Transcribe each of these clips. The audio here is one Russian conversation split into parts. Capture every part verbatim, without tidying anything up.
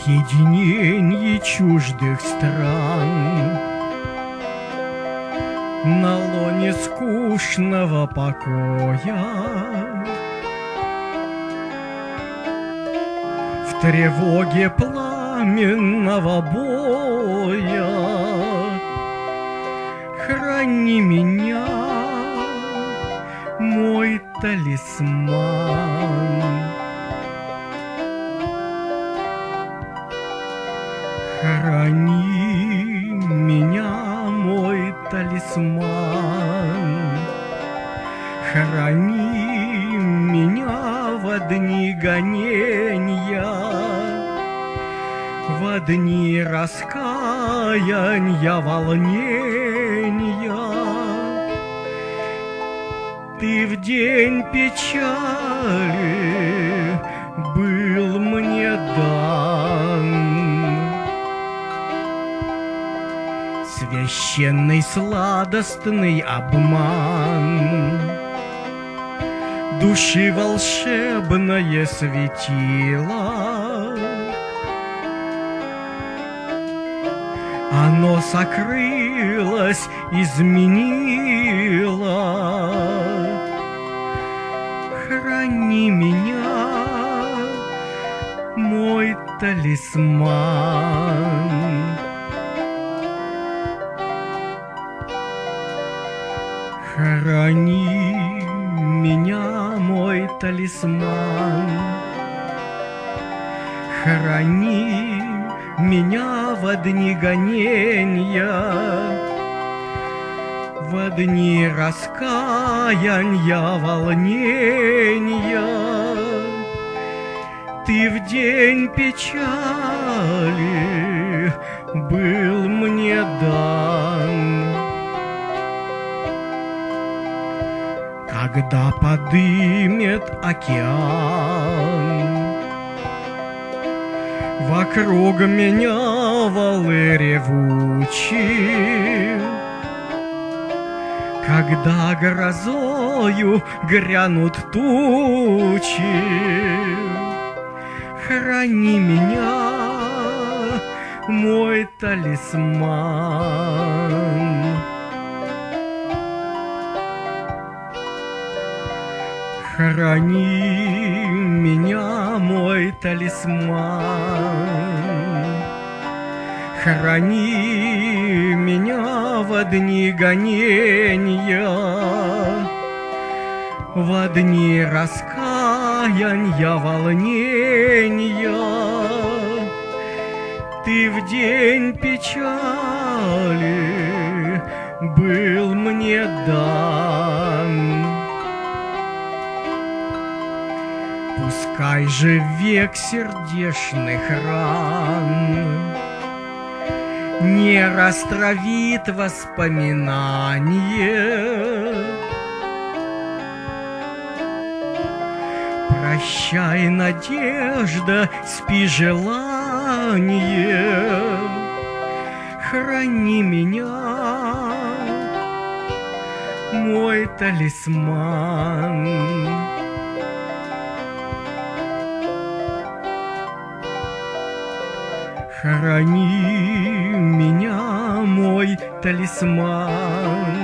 уединении чуждых стран, на лоне скучного покоя, в тревоге пламенного боя, храни меня, мой талисман. Храни меня, мой талисман, храни меня в дни гоненья, в дни раскаяния, волнения. Ты в день печали был мне дан, священный сладостный обман, души волшебное светило. Оно сокрылось, изменило. Храни меня, мой талисман. Храни меня, мой талисман, храни меня в дни гоненья, в дни раскаяния, волнения. Ты в день печали был мне дан, когда подымет океан вокруг меня валы ревучие, когда грозою грянут тучи. Храни меня, мой талисман. Храни меня, мой талисман, храни меня в дни гонения, в дни раскаяния, волнения. Ты в день печали был мне дан. Пускай же век сердечных ран не растравит воспоминание. Прощай, надежда, спи, желание, храни меня, мой талисман. Храни меня, мой талисман,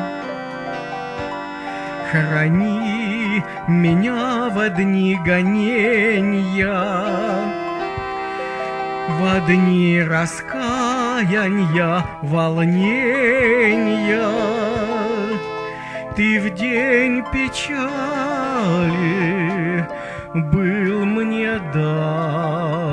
храни меня в дни гонения, в дни раскаяния, волнения. Ты в день печали был мне дан.